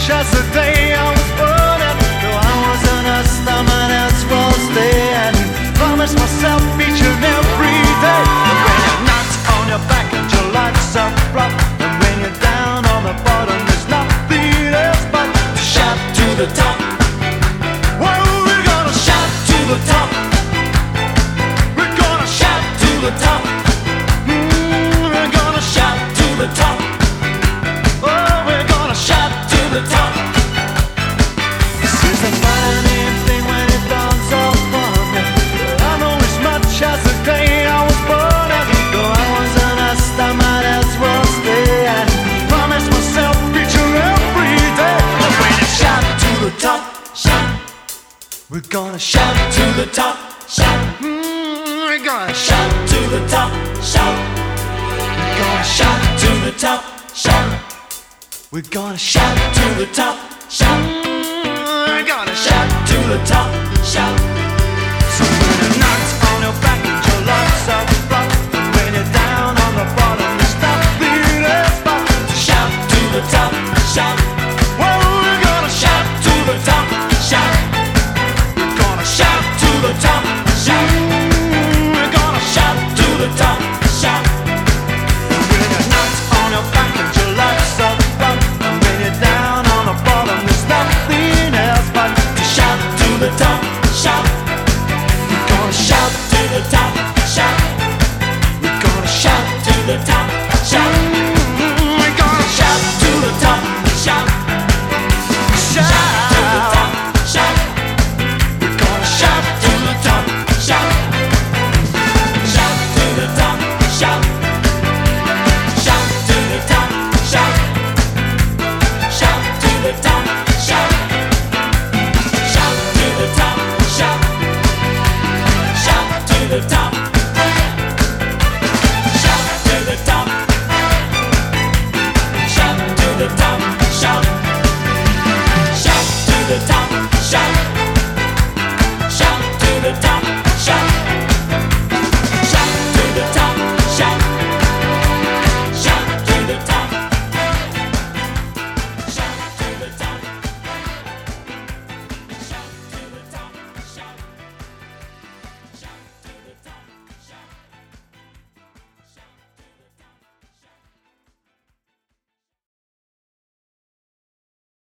much as the day I was born. And though I wasn't a star, my else was there. And promise myself each and every day. And when you're not on your back and your life's a flop, and when you're down on the bottom, there's nothing else but to shout to the top. Well, we're gonna shout to the top. We're gonna shout to the top. We're gonna shout to the top. Oh, we're gonna shout to the top. This is a funny thing when it dawns upon me. I know as much as the day I was born. And though I wasn't a star, my else was there. And promise myself each and every day. And when you shout to the top, shout. We're gonna shout to the top, shout. We're gonna shout to the top, shout. We're gonna shout to the top, shout. We're gonna shout to the top, shout. We're gonna shout to the top, shout.